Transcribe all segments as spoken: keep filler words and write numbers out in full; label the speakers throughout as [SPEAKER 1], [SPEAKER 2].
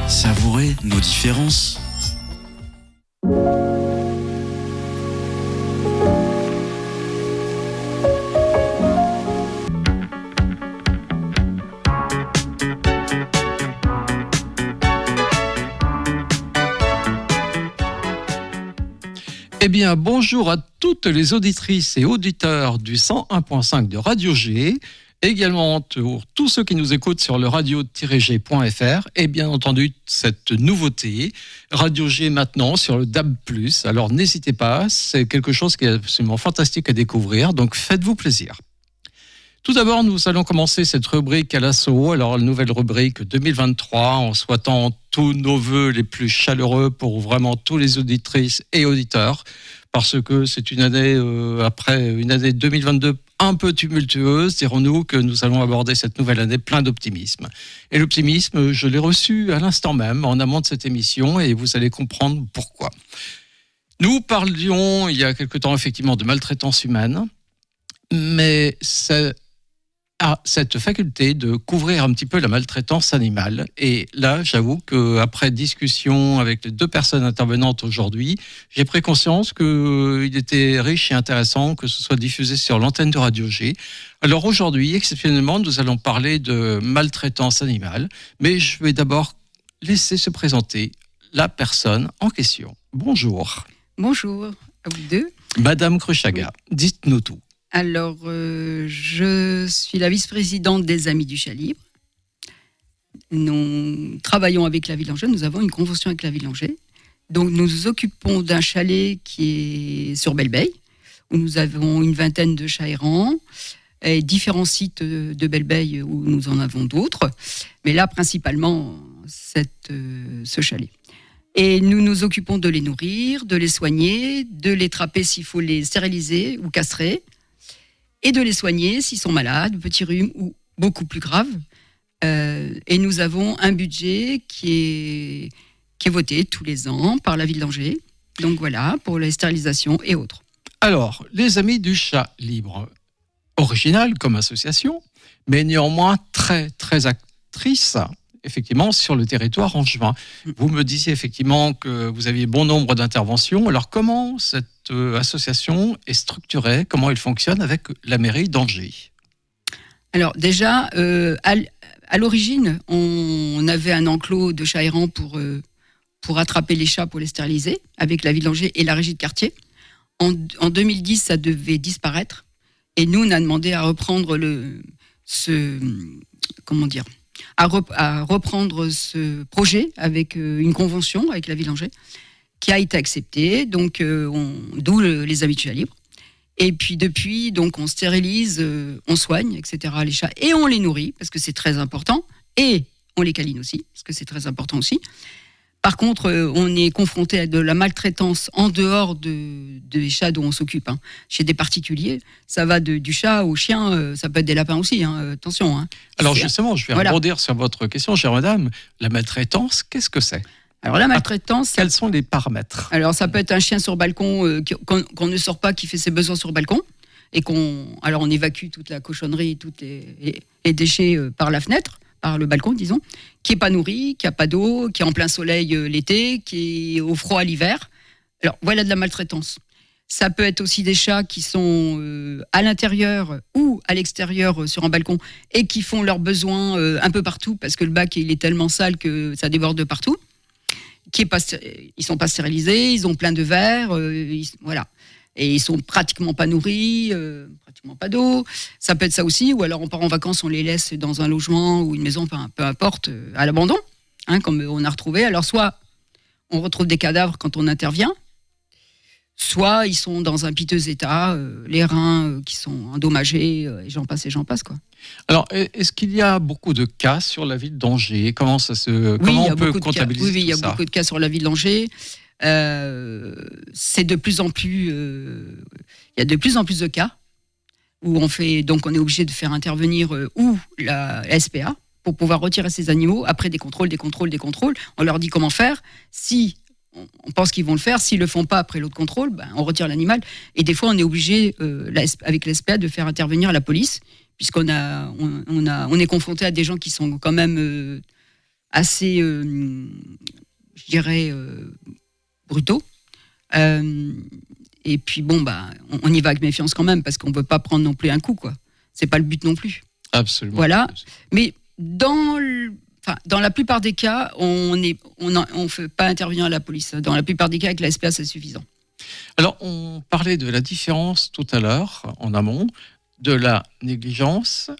[SPEAKER 1] Savourer nos différences.
[SPEAKER 2] Eh bien, bonjour à toutes les auditrices et auditeurs du cent un point cinq de Radio G, également pour tous ceux qui nous écoutent sur le radio tiret g point f r, et bien entendu cette nouveauté, Radio G maintenant sur le D A B plus. Alors n'hésitez pas, c'est quelque chose qui est absolument fantastique à découvrir, donc faites-vous plaisir. Tout d'abord, nous allons commencer cette rubrique à l'assaut, alors la nouvelle rubrique deux mille vingt-trois, en souhaitant tous nos vœux les plus chaleureux pour vraiment tous les auditrices et auditeurs, parce que c'est une année, euh, après une année deux mille vingt-deux un peu tumultueuse, dirons-nous que nous allons aborder cette nouvelle année plein d'optimisme. Et l'optimisme, je l'ai reçu à l'instant même, en amont de cette émission, et vous allez comprendre pourquoi. Nous parlions il y a quelque temps effectivement de maltraitance humaine, mais c'est a cette faculté de couvrir un petit peu la maltraitance animale. Et là, j'avoue qu'après discussion avec les deux personnes intervenantes aujourd'hui, j'ai pris conscience qu'il était riche et intéressant que ce soit diffusé sur l'antenne de Radio G. Alors aujourd'hui, exceptionnellement, nous allons parler de maltraitance animale, mais je vais d'abord laisser se présenter la personne en question. Bonjour.
[SPEAKER 3] Bonjour à vous deux.
[SPEAKER 2] Madame Cruchaga, oui. Dites-nous tout.
[SPEAKER 3] Alors, euh, je suis la vice-présidente des Amis du Chat Libre. Nous travaillons avec la Ville d'Angers, nous avons une convention avec la Ville d'Angers. Donc, nous nous occupons d'un chalet qui est sur Belle-Beille, où nous avons une vingtaine de chats errants, et différents sites de Belle-Beille où nous en avons d'autres. Mais là, principalement, cette, euh, ce chalet. Et nous nous occupons de les nourrir, de les soigner, de les trapper s'il faut les stériliser ou castrer, et de les soigner s'ils sont malades, petits rhumes ou beaucoup plus graves. Euh, et nous avons un budget qui est, qui est voté tous les ans par la Ville d'Angers. Donc voilà, pour les stérilisations et autres.
[SPEAKER 2] Alors, les Amis du Chat Libre, original comme association, mais néanmoins très, très actrice, effectivement, sur le territoire angevin. Vous me disiez effectivement que vous aviez bon nombre d'interventions. Alors, comment cette euh, association est structurée? Comment elle fonctionne avec la mairie d'Angers?
[SPEAKER 3] Alors, déjà, euh, à, à l'origine, on, on avait un enclos de chats errants pour, euh, pour attraper les chats, pour les stériliser, avec la ville d'Angers et la régie de quartier. En, en deux mille dix, ça devait disparaître. Et nous, on a demandé à reprendre le, ce... Comment dire À, rep- à reprendre ce projet avec euh, une convention avec la Ville d'Angers qui a été acceptée, donc euh, on, d'où le, les Amis du Chat Libre. Et puis depuis, donc on stérilise, euh, on soigne, et cetera les chats et on les nourrit parce que c'est très important et on les câline aussi parce que c'est très important aussi. Par contre, euh, on est confronté à de la maltraitance en dehors de, des chats dont on s'occupe. Hein. Chez des particuliers, ça va de, du chat au chien, euh, ça peut être des lapins aussi, hein, euh, attention. Hein.
[SPEAKER 2] Alors
[SPEAKER 3] c'est,
[SPEAKER 2] justement, je vais voilà. rebondir sur votre question, chère madame. La maltraitance, qu'est-ce que c'est?
[SPEAKER 3] Alors la maltraitance...
[SPEAKER 2] Quels sont les paramètres?
[SPEAKER 3] Alors ça peut être un chien sur balcon, euh, qu'on, qu'on ne sort pas, qui fait ses besoins sur le balcon, et qu'on, alors on évacue toute la cochonnerie, tous les, les, les déchets euh, par la fenêtre, par le balcon, disons, qui n'est pas nourri, qui n'a pas d'eau, qui est en plein soleil euh, l'été, qui est au froid l'hiver. Alors, voilà de la maltraitance. Ça peut être aussi des chats qui sont euh, à l'intérieur ou à l'extérieur euh, sur un balcon et qui font leurs besoins euh, un peu partout parce que le bac, il est tellement sale que ça déborde de partout. Qui est pas, ils ne sont pas stérilisés, ils ont plein de vers, euh, ils, voilà. Et ils sont pratiquement pas nourris, euh, pratiquement pas d'eau. Ça peut être ça aussi, ou alors on part en vacances, on les laisse dans un logement ou une maison, peu, peu importe, euh, à l'abandon, hein, comme on a retrouvé. Alors soit on retrouve des cadavres quand on intervient, soit ils sont dans un piteux état, euh, les reins euh, qui sont endommagés, euh, et j'en passe et j'en passe, quoi.
[SPEAKER 2] Alors, est-ce qu'il y a beaucoup de cas sur la ville d'Angers? Comment ça se,
[SPEAKER 3] oui,
[SPEAKER 2] comment on peut comptabiliser
[SPEAKER 3] Oui, oui, il y a
[SPEAKER 2] ça?
[SPEAKER 3] beaucoup de cas sur la ville d'Angers. Euh, c'est de plus en plus, euh, il y a de plus en plus de cas où on fait, donc on est obligé de faire intervenir euh, ou la, la S P A pour pouvoir retirer ces animaux après des contrôles, des contrôles, des contrôles. On leur dit comment faire. Si on pense qu'ils vont le faire, s'ils le font pas après l'autre contrôle, ben, on retire l'animal. Et des fois, on est obligé, euh, la, avec l'S P A, de faire intervenir la police, puisqu'on a, on, on a, on est confronté à des gens qui sont quand même euh, assez, euh, je dirais, euh, brutaux. Euh, et puis bon, bah, on, on y va avec méfiance quand même, parce qu'on ne veut pas prendre non plus un coup, quoi. C'est pas le but non plus.
[SPEAKER 2] Absolument.
[SPEAKER 3] Voilà. Mais dans, le, enfin, dans la plupart des cas, on ne on on fait pas intervenir la police. Dans la plupart des cas, avec la S P A, c'est suffisant.
[SPEAKER 2] Alors, on parlait de la différence tout à l'heure, en amont, de la négligence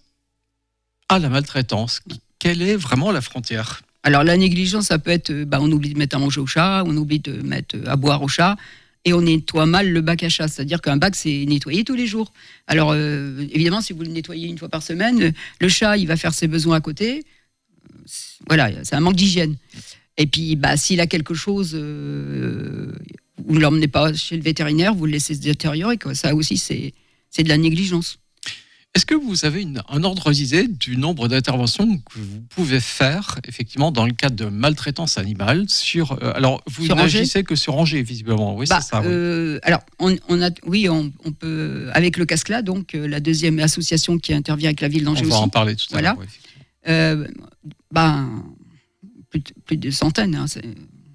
[SPEAKER 2] à la maltraitance. Quelle est vraiment la frontière ?
[SPEAKER 3] Alors, la négligence, ça peut être, bah, on oublie de mettre à manger au chat, on oublie de mettre à boire au chat, et on nettoie mal le bac à chat. C'est-à-dire qu'un bac, c'est nettoyé tous les jours. Alors, euh, évidemment, si vous le nettoyez une fois par semaine, le chat, il va faire ses besoins à côté. Voilà, c'est un manque d'hygiène. Et puis, bah, s'il a quelque chose, euh, vous ne l'emmenez pas chez le vétérinaire, vous le laissez se détériorer, quoi. Ça aussi, c'est, c'est de la négligence.
[SPEAKER 2] Est-ce que vous avez une, un ordre d'idée du nombre d'interventions que vous pouvez faire, effectivement, dans le cadre de maltraitance animale sur, euh, alors, vous
[SPEAKER 3] Sur
[SPEAKER 2] n'agissez que sur Angers, visiblement. Oui,
[SPEAKER 3] bah,
[SPEAKER 2] c'est ça.
[SPEAKER 3] Euh, oui. Alors, on, on a, oui, on, on peut, avec le CASCLA, donc euh, la deuxième association qui intervient avec la ville d'Angers
[SPEAKER 2] On
[SPEAKER 3] aussi.
[SPEAKER 2] va en parler tout à
[SPEAKER 3] voilà.
[SPEAKER 2] l'heure. Oui,
[SPEAKER 3] euh, ben, plus, de, plus de centaines, hein, c'est,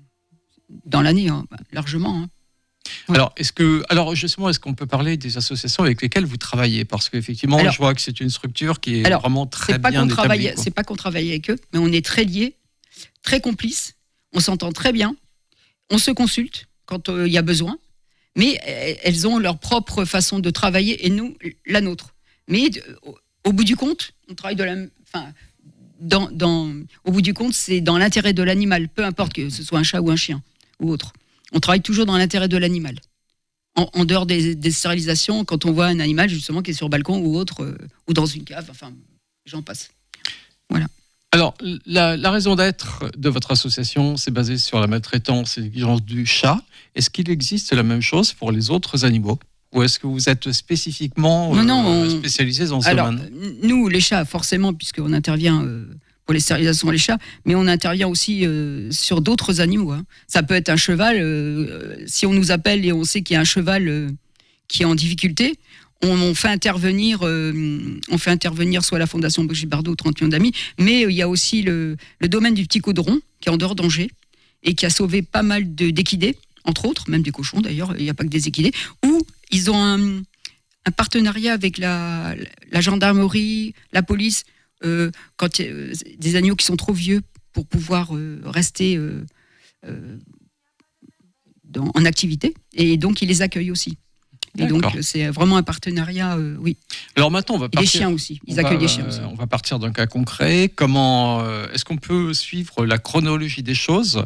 [SPEAKER 3] dans l'année, hein, largement. Hein. Ouais.
[SPEAKER 2] Alors, est-ce que, alors justement, est-ce qu'on peut parler des associations avec lesquelles vous travaillez ? Parce qu'effectivement, alors, je vois que c'est une structure qui est alors, vraiment très
[SPEAKER 3] c'est pas
[SPEAKER 2] bien
[SPEAKER 3] qu'on
[SPEAKER 2] établie.
[SPEAKER 3] C'est pas qu'on travaille avec eux, mais on est très liés, très complices, on s'entend très bien, on se consulte quand il euh, y a besoin, mais elles ont leur propre façon de travailler et nous, la nôtre. Mais au, au bout du compte, on travaille de la... Enfin, dans, dans, au bout du compte, c'est dans l'intérêt de l'animal, peu importe que ce soit un chat ou un chien ou autre. On travaille toujours dans l'intérêt de l'animal. En, en dehors des, des stérilisations, quand on voit un animal justement qui est sur le balcon ou autre, euh, ou dans une cave, enfin, j'en passe. Voilà.
[SPEAKER 2] Alors, la, la raison d'être de votre association, c'est basé sur la maltraitance et l'exigence du chat. Est-ce qu'il existe la même chose pour les autres animaux ? Ou est-ce que vous êtes spécifiquement
[SPEAKER 3] non, non,
[SPEAKER 2] euh,
[SPEAKER 3] on...
[SPEAKER 2] spécialisé dans ce
[SPEAKER 3] Alors,
[SPEAKER 2] domaine ?
[SPEAKER 3] Nous, les chats, forcément, puisqu'on intervient... Euh... pour les stérilisations les chats, mais on intervient aussi euh, sur d'autres animaux. Hein. Ça peut être un cheval, euh, si on nous appelle et on sait qu'il y a un cheval euh, qui est en difficulté, on, on fait intervenir, euh, on fait intervenir soit la Fondation Brigitte Bardot, trente millions d'amis, mais euh, il y a aussi le, le domaine du petit Caudron, qui est en dehors d'Angers, et qui a sauvé pas mal de, d'équidés, entre autres, même des cochons d'ailleurs, il n'y a pas que des équidés, où ils ont un, un partenariat avec la, la gendarmerie, la police, Euh, quand euh, des agneaux qui sont trop vieux pour pouvoir euh, rester euh, euh, dans, en activité, et donc ils les accueillent aussi. Et
[SPEAKER 2] D'accord.
[SPEAKER 3] donc c'est vraiment un partenariat, euh, oui.
[SPEAKER 2] Alors maintenant, on va
[SPEAKER 3] et
[SPEAKER 2] partir.
[SPEAKER 3] Des chiens aussi, ils
[SPEAKER 2] on
[SPEAKER 3] accueillent
[SPEAKER 2] va,
[SPEAKER 3] des chiens aussi.
[SPEAKER 2] On va partir d'un cas concret. Comment euh, est-ce qu'on peut suivre la chronologie des choses,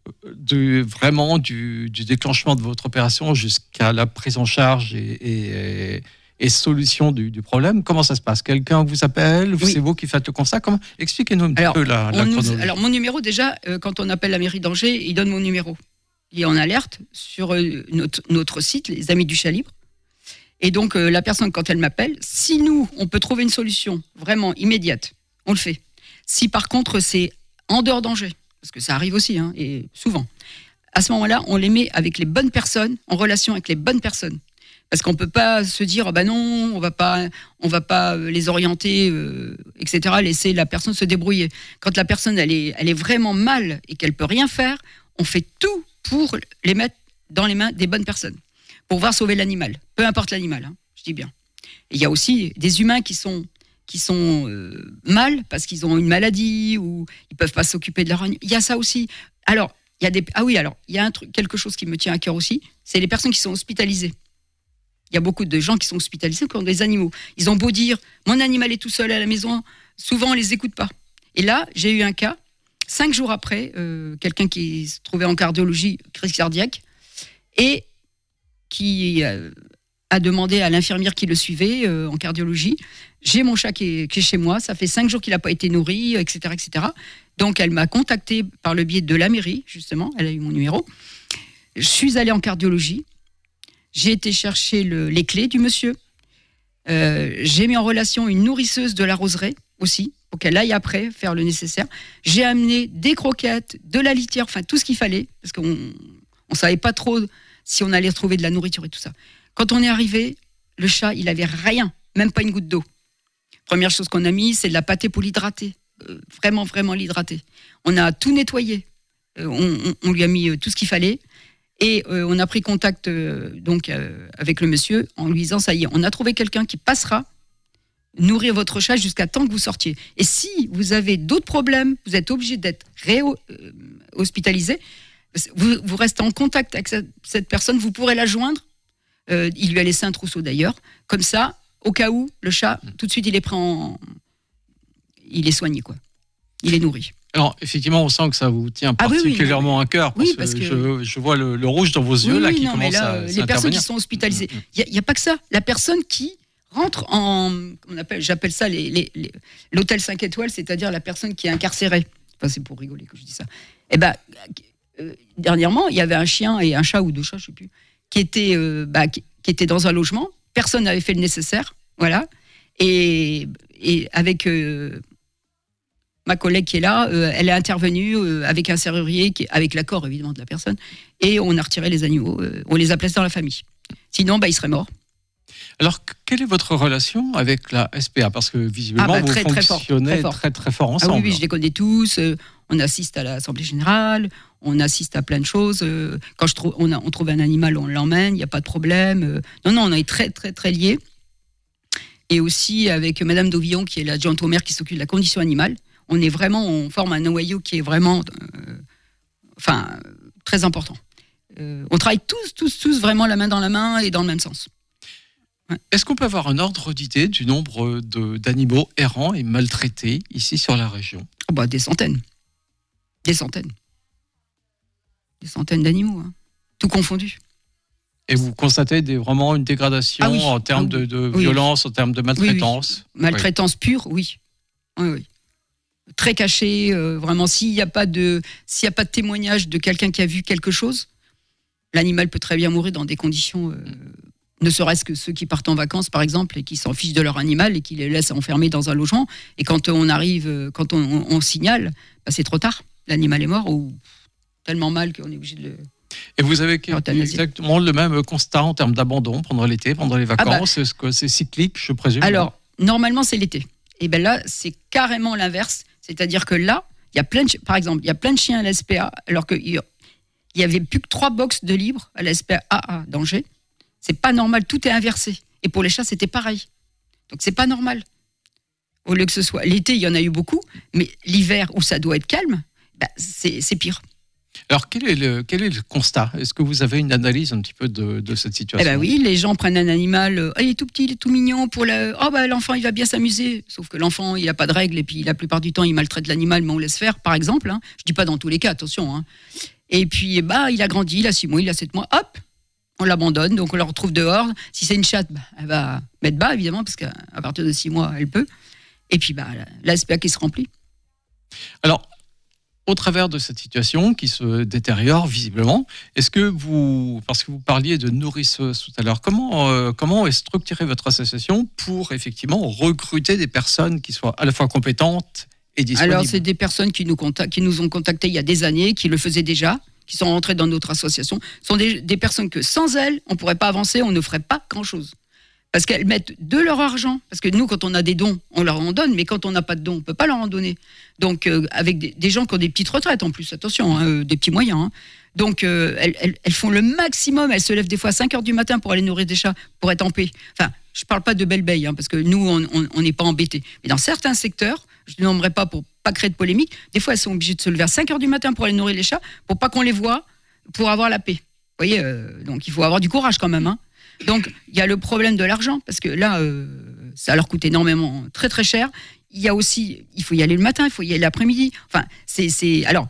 [SPEAKER 2] de vraiment du, du déclenchement de votre opération jusqu'à la prise en charge et, et et solution du, du problème? Comment ça se passe? Quelqu'un vous appelle?
[SPEAKER 3] Oui.
[SPEAKER 2] C'est vous qui faites le constat? Comment? Expliquez-nous un
[SPEAKER 3] alors,
[SPEAKER 2] petit peu la, la
[SPEAKER 3] nous,
[SPEAKER 2] chronologie.
[SPEAKER 3] alors, mon numéro, déjà, euh, quand on appelle la mairie d'Angers, il donne mon numéro. Il est en alerte sur euh, notre, notre site, les Amis du Chat Libre. Et donc, euh, la personne, quand elle m'appelle, si nous, on peut trouver une solution vraiment immédiate, on le fait. Si par contre, c'est en dehors d'Angers, parce que ça arrive aussi, hein, et souvent, à ce moment-là, on les met avec les bonnes personnes, en relation avec les bonnes personnes. Parce qu'on ne peut pas se dire, oh ben non, on va pas, on va pas les orienter, euh, et cetera, laisser la personne se débrouiller. Quand la personne, elle est, elle est vraiment mal et qu'elle ne peut rien faire, on fait tout pour les mettre dans les mains des bonnes personnes, pour pouvoir sauver l'animal, peu importe l'animal, hein, je dis bien. Il y a aussi des humains qui sont, qui sont euh, mal parce qu'ils ont une maladie ou ils ne peuvent pas s'occuper de leur animal. Il y a ça aussi. Alors, il y a des, ah oui, alors, il y a un truc, quelque chose qui me tient à cœur aussi, c'est les personnes qui sont hospitalisées. Il y a beaucoup de gens qui sont hospitalisés qui ont des animaux. Ils ont beau dire, mon animal est tout seul à la maison, souvent on ne les écoute pas. Et là, j'ai eu un cas, cinq jours après, euh, quelqu'un qui se trouvait en cardiologie, crise cardiaque, et qui euh, a demandé à l'infirmière qui le suivait euh, en cardiologie, j'ai mon chat qui est, qui est chez moi, ça fait cinq jours qu'il n'a pas été nourri, et cetera, et cetera. Donc elle m'a contactée par le biais de la mairie, justement, elle a eu mon numéro. Je suis allée en cardiologie. J'ai été chercher le, les clés du monsieur. Euh, j'ai mis en relation une nourrisseuse de la roseraie aussi, pour qu'elle aille après faire le nécessaire. J'ai amené des croquettes, de la litière, enfin tout ce qu'il fallait, parce qu'on ne savait pas trop si on allait retrouver de la nourriture et tout ça. Quand on est arrivé, le chat, il n'avait rien, même pas une goutte d'eau. Première chose qu'on a mis, c'est de la pâtée pour l'hydrater. euh, vraiment, vraiment l'hydrater. On a tout nettoyé. Euh, on, on, on lui a mis euh, tout ce qu'il fallait. Et euh, on a pris contact euh, donc, euh, avec le monsieur en lui disant, ça y est, on a trouvé quelqu'un qui passera nourrir votre chat jusqu'à temps que vous sortiez. Et si vous avez d'autres problèmes, vous êtes obligé d'être réhospitalisé, vous, vous restez en contact avec cette, cette personne, vous pourrez la joindre. Euh, il lui a laissé un trousseau d'ailleurs. Comme ça, au cas où, le chat, tout de suite, il est pris en... Il est soigné, quoi. Il est nourri.
[SPEAKER 2] Alors, effectivement, on sent que ça vous tient particulièrement ah oui, oui, à cœur. Parce, oui, parce que, que... Je, je vois le, le rouge dans vos yeux, oui, là, oui, qui non, commence là, à
[SPEAKER 3] Les personnes qui sont hospitalisées, il n'y a, a pas que ça. La personne qui rentre en... On appelle, j'appelle ça les, les, les, l'hôtel cinq étoiles, c'est-à-dire la personne qui est incarcérée. Enfin, c'est pour rigoler que je dis ça. Eh ben, euh, dernièrement, il y avait un chien et un chat, ou deux chats, je ne sais plus, qui étaient, euh, bah, qui, qui étaient dans un logement. Personne n'avait fait le nécessaire. Voilà. Et, et avec... Euh, ma collègue qui est là, euh, elle est intervenue euh, avec un serrurier, qui, avec l'accord évidemment de la personne, et on a retiré les animaux, euh, on les a placés dans la famille. Sinon, bah, ils seraient morts.
[SPEAKER 2] Alors, quelle est votre relation avec la S P A ? Parce que visiblement, ah bah, très, vous fonctionnez très fort, très, très, très fort ensemble.
[SPEAKER 3] Ah oui, oui, je les connais tous. Euh, on assiste à l'Assemblée Générale, on assiste à plein de choses. Euh, quand je trouve, on, a, on trouve un animal, on l'emmène, il n'y a pas de problème. Euh, non, non, on est très, très, très liés. Et aussi avec Madame Dauvillon, qui est l'adjointe au maire qui s'occupe de la condition animale. On est vraiment, on forme un noyau qui est vraiment, euh, enfin, très important. Euh, on travaille tous, tous, tous vraiment la main dans la main et dans le même sens. Ouais.
[SPEAKER 2] Est-ce qu'on peut avoir un ordre d'idée du nombre de, d'animaux errants et maltraités ici sur la région ?
[SPEAKER 3] Oh bah, des centaines. Des centaines. Des centaines d'animaux, hein. Tout confondu.
[SPEAKER 2] Et vous constatez des, vraiment une dégradation ah oui. en termes ah oui. de, de oui. violence, en termes de maltraitance ?
[SPEAKER 3] Oui, oui. Maltraitance oui. pure, oui. Oui, oui. Très caché, euh, vraiment, s'il n'y a pas de, s'il y a pas de témoignage de quelqu'un qui a vu quelque chose, l'animal peut très bien mourir dans des conditions, euh, ne serait-ce que ceux qui partent en vacances, par exemple, et qui s'en fichent de leur animal et qui les laissent enfermer dans un logement. Et quand on arrive, quand on, on, on signale, bah c'est trop tard. L'animal est mort ou tellement mal qu'on est obligé de le...
[SPEAKER 2] Et vous avez exactement le même constat en termes d'abandon pendant l'été, pendant les vacances. Ah bah, est-ce que c'est cyclique, je présume ?
[SPEAKER 3] Alors, normalement, c'est l'été. Et bien là, c'est carrément l'inverse. C'est-à-dire que là, il y a plein de, par exemple, il y a plein de chiens à l'S P A, alors qu'il n'y avait plus que trois box de libres à l'S P A à d'Angers. C'est pas normal, tout est inversé. Et pour les chats, c'était pareil. Donc c'est pas normal. Au lieu que ce soit l'été, il y en a eu beaucoup, mais l'hiver où ça doit être calme, bah, c'est, c'est pire.
[SPEAKER 2] Alors, quel est, le, quel est le constat ? Est-ce que vous avez une analyse un petit peu de, de cette situation ?
[SPEAKER 3] Eh ben oui, les gens prennent un animal, euh, oh, il est tout petit, il est tout mignon, pour la... oh, bah, l'enfant il va bien s'amuser. Sauf que l'enfant il n'a pas de règles et puis la plupart du temps il maltraite l'animal, mais on laisse faire, par exemple. Hein. Je ne dis pas dans tous les cas, attention. Hein. Et puis bah, il a grandi, il a six mois, il a sept mois, hop, on l'abandonne, donc on le retrouve dehors. Si c'est une chatte, bah, elle va mettre bas évidemment, parce qu'à partir de six mois elle peut. Et puis bah, la S P A qui se remplit.
[SPEAKER 2] Alors, au travers de cette situation qui se détériore visiblement, est-ce que vous, parce que vous parliez de nourrisseuses tout à l'heure, comment, euh, comment est structurée votre association pour effectivement recruter des personnes qui soient à la fois compétentes et disponibles ?
[SPEAKER 3] Alors, c'est des personnes qui nous, contactent, qui nous ont contactés il y a des années, qui le faisaient déjà, qui sont rentrées dans notre association. Ce sont des, des personnes que sans elles, on ne pourrait pas avancer, on ne ferait pas grand-chose. Parce qu'elles mettent de leur argent. Parce que nous, quand on a des dons, on leur en donne. Mais quand on n'a pas de dons, on ne peut pas leur en donner. Donc, euh, avec des, des gens qui ont des petites retraites en plus, attention, hein, euh, des petits moyens. Hein. Donc, euh, elles, elles, elles font le maximum. Elles se lèvent des fois à cinq heures du matin pour aller nourrir des chats, pour être en paix. Enfin, je ne parle pas de belle-beille, hein, parce que nous, on n'est pas embêtés. Mais dans certains secteurs, je ne nommerai pas pour ne pas créer de polémique, des fois, elles sont obligées de se lever à cinq heures du matin pour aller nourrir les chats, pour pas qu'on les voie, pour avoir la paix. Vous voyez, euh, donc il faut avoir du courage quand même, hein. Donc, il y a le problème de l'argent, parce que là, euh, ça leur coûte énormément, très très cher. Il y a aussi, il faut y aller le matin, il faut y aller l'après-midi. Enfin, c'est, c'est alors,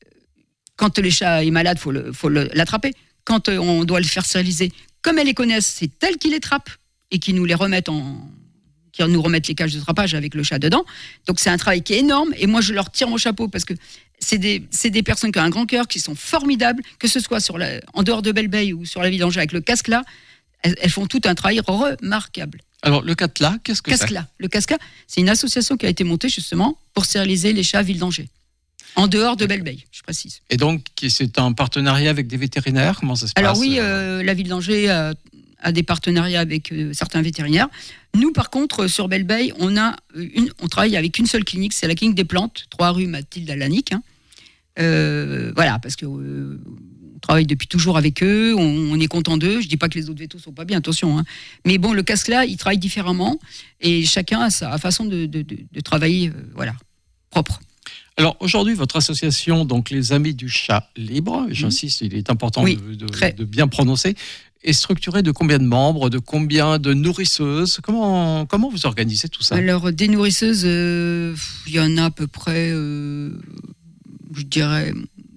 [SPEAKER 3] quand le chat est malade, faut le, faut le, l'attraper. Quand euh, on doit le faire stériliser, comme elles les connaissent, c'est elles qui les trappent et qui nous les remettent en, qui nous remettent les cages de trappage avec le chat dedans. Donc, c'est un travail qui est énorme, et moi, je leur tire mon chapeau parce que c'est des, c'est des personnes qui ont un grand cœur, qui sont formidables, que ce soit sur la, en dehors de Belle-Beille ou sur la ville d'Angers avec le casque là. Elles font tout un travail remarquable.
[SPEAKER 2] Alors, le CASCLA, qu'est-ce que
[SPEAKER 3] CASCLA. c'est ? Le CASCLA, c'est une association qui a été montée justement pour stériliser les chats à Ville d'Angers. En dehors de Belle-Beille, je précise.
[SPEAKER 2] Et donc, c'est un partenariat avec des vétérinaires ? Comment ça se
[SPEAKER 3] Alors
[SPEAKER 2] passe ?
[SPEAKER 3] Alors oui, euh, la Ville d'Angers a, a des partenariats avec euh, certains vétérinaires. Nous, par contre, sur Belle-Beille, on, a une, on travaille avec une seule clinique, c'est la clinique des plantes, trois rue Mathilde Alanic. Hein. Euh, voilà, parce que euh, on travaille depuis toujours avec eux, on, on est content d'eux. Je dis pas que les autres vétos sont pas bien, attention. Hein. Mais bon, le casque là, il travaille différemment et chacun a sa façon de, de, de, de travailler, euh, voilà, propre.
[SPEAKER 2] Alors aujourd'hui, votre association, donc les Amis du Chat Libre, j'insiste, il est important
[SPEAKER 3] oui,
[SPEAKER 2] de, de, de bien prononcer, est structurée de combien de membres, de combien de nourrisseuses? Comment, comment vous organisez tout ça?
[SPEAKER 3] Alors, des nourrisseuses, il euh, y en a à peu près, euh, je dirais,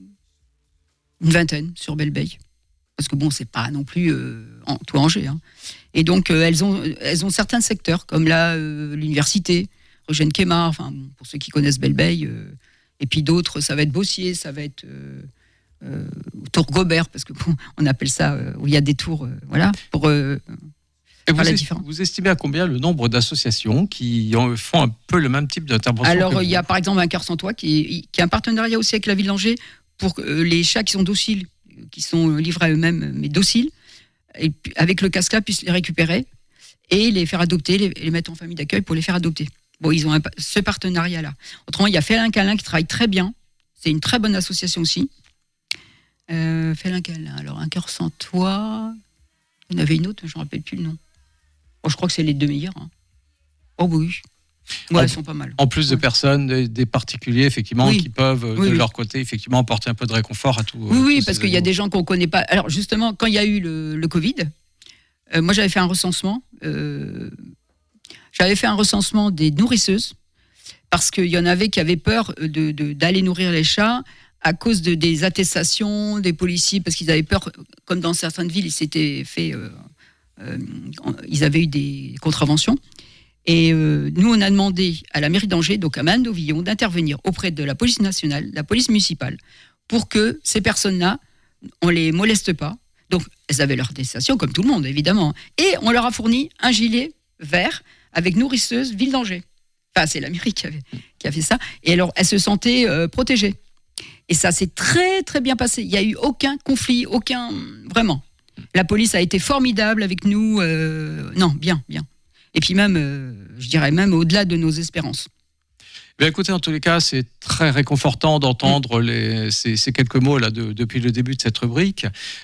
[SPEAKER 3] une vingtaine sur Belle-Beille. Parce que bon, c'est pas non plus euh, en, tout Angers. Hein. Et donc, euh, elles, ont, elles ont certains secteurs, comme là, euh, l'université, Eugène Kémar, enfin, pour ceux qui connaissent Belle-Beille. Euh, et puis d'autres, ça va être Bossier, ça va être euh, euh, Tour Gobert, parce que bon, on appelle ça, euh, où il y a des tours, euh, voilà, pour euh,
[SPEAKER 2] et
[SPEAKER 3] faire
[SPEAKER 2] vous,
[SPEAKER 3] la
[SPEAKER 2] est,
[SPEAKER 3] différence.
[SPEAKER 2] Vous estimez à combien le nombre d'associations qui font un peu le même type d'intervention?
[SPEAKER 3] Alors, il y a par exemple un Cœur sans Toit qui, qui a un partenariat aussi avec la ville d'Angers pour euh, les chats qui sont dociles, qui sont livrés à eux-mêmes, mais dociles, et puis, avec le casque-là, puissent les récupérer et les faire adopter, les, les mettre en famille d'accueil pour les faire adopter. Bon, ils ont un, ce partenariat-là. Autrement, il y a Félin Câlin qui travaille très bien. C'est une très bonne association aussi. Euh, Félin Câlin. Alors, un Cœur sans Toit. Il y en avait une autre, je ne me rappelle plus le nom. Oh, je crois que c'est les deux meilleurs. Hein. Oh oui. Ouais,
[SPEAKER 2] en,
[SPEAKER 3] elles sont pas mal.
[SPEAKER 2] En plus de
[SPEAKER 3] ouais.
[SPEAKER 2] personnes, des, des particuliers, effectivement, oui. qui peuvent,
[SPEAKER 3] oui,
[SPEAKER 2] de
[SPEAKER 3] oui.
[SPEAKER 2] leur côté, effectivement, apporter un peu de réconfort à tout.
[SPEAKER 3] Oui,
[SPEAKER 2] à
[SPEAKER 3] oui,
[SPEAKER 2] tous
[SPEAKER 3] parce qu'il y a des gens qu'on ne connaît pas. Alors, justement, quand il y a eu le, le Covid, euh, moi, j'avais fait un recensement. Euh, j'avais fait un recensement des nourrisseuses. Parce qu'il y en avait qui avaient peur de, de, d'aller nourrir les chats à cause de, des attestations des policiers, parce qu'ils avaient peur, comme dans certaines villes, ils s'étaient fait, euh, euh, ils avaient eu des contraventions. Et euh, nous, on a demandé à la mairie d'Angers, donc à Madame Dauvillon, d'intervenir auprès de la police nationale, la police municipale, pour que ces personnes-là, on les moleste pas. Donc, elles avaient leur attestation, comme tout le monde, évidemment. Et on leur a fourni un gilet vert avec nourrisseuse ville d'Angers. Enfin, c'est la mairie qui, avait, qui a fait ça. Et alors, elle se sentait euh, protégée. Et ça s'est très, très bien passé. Il n'y a eu aucun conflit, aucun... Vraiment. La police a été formidable avec nous. Euh, non, bien, bien. Et puis même, euh, je dirais même au-delà de nos espérances.
[SPEAKER 2] Bien, écoutez, en tous les cas, c'est très réconfortant d'entendre mmh. les, ces, ces quelques mots là de, depuis le début de cette rubrique.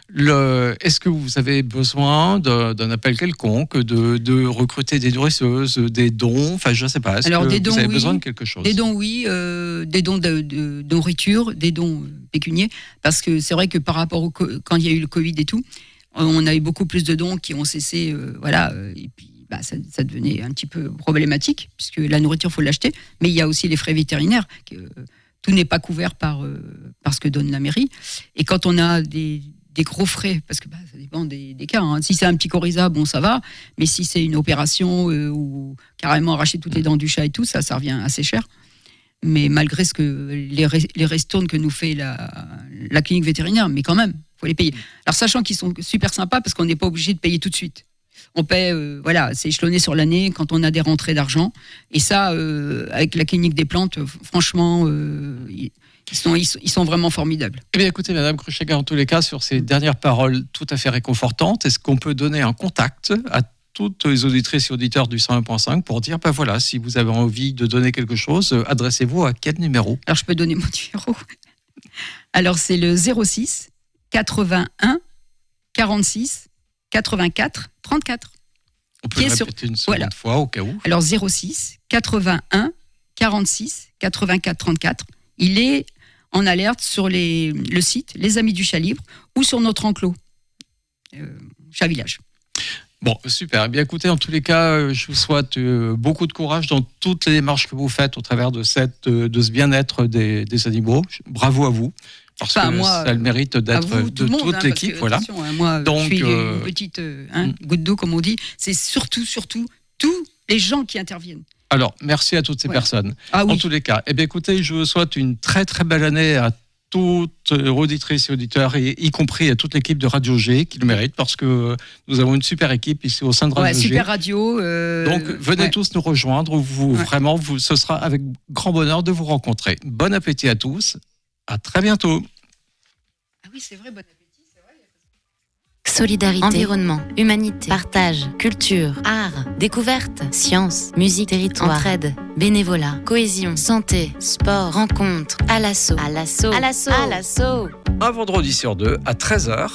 [SPEAKER 2] Le, est-ce que vous avez besoin de, d'un appel quelconque, de, de recruter des nourrisseuses, des dons? Enfin, je ne sais pas. Est-ce Alors, que des dons, vous avez oui. besoin de quelque chose?
[SPEAKER 3] Des dons, oui. Euh, des dons de, de, de nourriture, des dons pécuniaires. Parce que c'est vrai que par rapport au quand il y a eu le Covid et tout, on a eu beaucoup plus de dons qui ont cessé. Euh, voilà. Et puis, Bah, ça, ça devenait un petit peu problématique, puisque la nourriture, il faut l'acheter, mais il y a aussi les frais vétérinaires, que, euh, tout n'est pas couvert par, euh, par ce que donne la mairie. Et quand on a des, des gros frais, parce que bah, ça dépend des, des cas, hein. Si c'est un petit coryza, bon, ça va, mais si c'est une opération euh, ou carrément arracher toutes les dents du chat et tout, ça, ça revient assez cher. Mais malgré ce que les, les ristournes que nous fait la, la clinique vétérinaire, mais quand même, il faut les payer. Alors, sachant qu'ils sont super sympas, parce qu'on n'est pas obligé de payer tout de suite. On paie, euh, voilà, c'est échelonné sur l'année quand on a des rentrées d'argent. Et ça, euh, avec la clinique des plantes, euh, franchement, euh, ils, sont, ils, sont, ils sont vraiment formidables.
[SPEAKER 2] Eh bien, écoutez, Madame Cruchaga, en tous les cas, sur ces dernières paroles tout à fait réconfortantes, est-ce qu'on peut donner un contact à toutes les auditrices et auditeurs du cent un point cinq pour dire, ben voilà, si vous avez envie de donner quelque chose, adressez-vous à quel numéro?
[SPEAKER 3] Alors, je peux donner mon numéro. Alors, c'est le zéro six quatre-vingt-un quarante-six quatre-vingt-quatre trente-quatre.
[SPEAKER 2] On peut le répéter sur... une seconde voilà. fois au cas où.
[SPEAKER 3] Alors zéro six quatre-vingt-un quarante-six quatre-vingt-quatre trente-quatre. Il est en alerte sur les, le site Les Amis du Chat Libre ou sur notre enclos, euh, Chat Village.
[SPEAKER 2] Bon, super. Eh bien, écoutez, en tous les cas, je vous souhaite beaucoup de courage dans toutes les démarches que vous faites au travers de, cette, de ce bien-être des, des animaux. Bravo à vous. Parce enfin, que moi, ça a le mérite d'être vous, de monde, toute hein, l'équipe, que, voilà.
[SPEAKER 3] Hein, moi, Donc, je suis euh... une petite euh, hein, goutte d'eau, comme on dit. C'est surtout, surtout, tous les gens qui interviennent.
[SPEAKER 2] Alors, merci à toutes ces ouais. personnes. Ah, oui. En tous les cas, eh bien, écoutez, je vous souhaite une très, très belle année à toutes les auditrices et auditeurs, et y compris à toute l'équipe de Radio G, qui le mérite, parce que nous avons une super équipe ici au sein de Radio
[SPEAKER 3] ouais,
[SPEAKER 2] G.
[SPEAKER 3] Super radio. Euh...
[SPEAKER 2] Donc, venez ouais. tous nous rejoindre. Vous, ouais. Vraiment, vous, ce sera avec grand bonheur de vous rencontrer. Bon appétit à tous. À très bientôt.
[SPEAKER 3] Ah oui, c'est vrai, bon appétit, c'est vrai.
[SPEAKER 4] solidarité, environnement, humanité, partage, culture, art, découverte, science, musique, territoire, entraide, bénévolat, cohésion, santé, sport, rencontre, à l'assaut, à l'assaut, à l'assaut, à l'assaut.
[SPEAKER 2] Un vendredi sur deux à treize heures